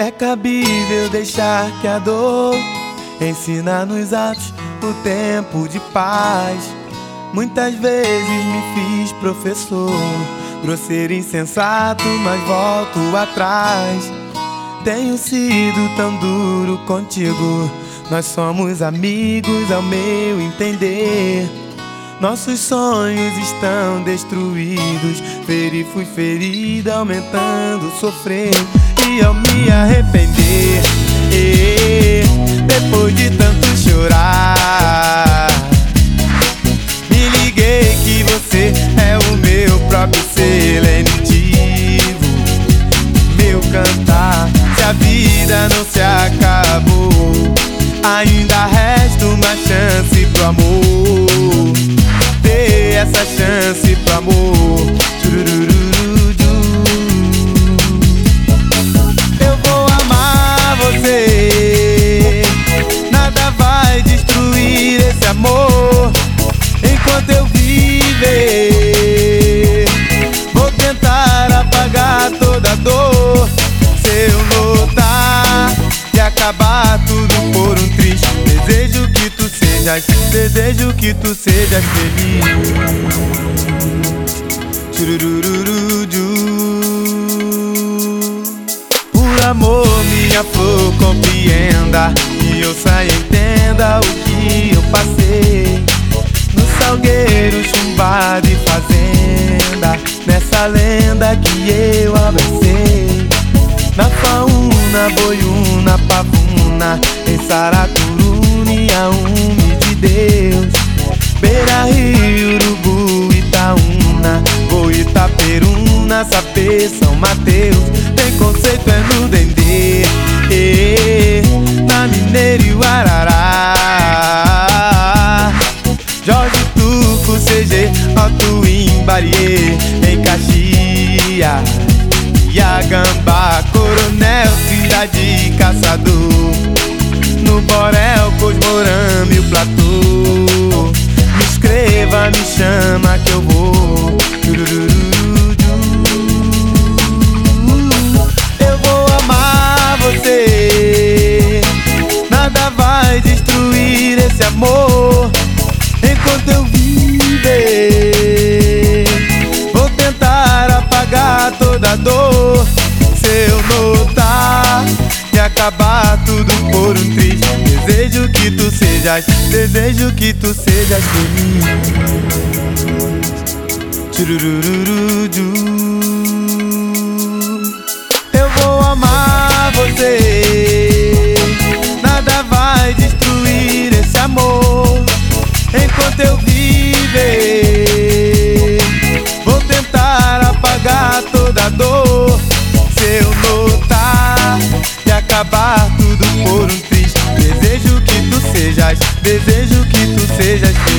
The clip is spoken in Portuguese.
É cabível deixar que a dor ensina nos atos o tempo de paz. Muitas vezes me fiz professor, grosseiro e insensato, mas volto atrás. Tenho sido tão duro contigo, nós somos amigos ao meu entender. Nossos sonhos estão destruídos, fui ferido, aumentando sofrer. E ao me arrepender, depois de tanto chorar, me liguei que você é o meu próprio ser, é nitivo meu cantar. Se a vida não se acabou, ainda resta uma chance pro amor. Dê essa chance pro amor. Eu vou amar você, nada vai destruir esse amor. Enquanto eu viver, vou tentar apagar toda a dor. Se eu lutar e acabar tudo por um triste, desejo que tu sejas feliz. Por amor, minha flor, compreenda e ouça e entenda o que eu passei. No salgueiro, chumbado e fazenda, nessa lenda que eu abracei. Na fauna, boiuna, pavuna, em Saracuruna e Aúme de Deus. Beira Rio, Urubu, Itaúna, Boitaperuna, Sapê, São Mateus. Tem conceito é no Dendê, na Mineira e Uarará. Jorge Tuco, CG, Alto Imbariê, em Caxias, Iagambá, Coronel, Cidade Caçador. No Borel, Cosmorama e o Platô. Me escreva, me chama que eu vou. Eu vou amar você, nada vai destruir esse amor. Enquanto eu viver, vou tentar apagar toda a dor. Se eu notar e acabar tudo por um triste, desejo que tu sejas feliz. Eu vou amar você, nada vai destruir esse amor. Enquanto eu viver, vou tentar apagar toda a dor. Se eu notar e acabar tudo por um triste, desejo que tu sejas feliz.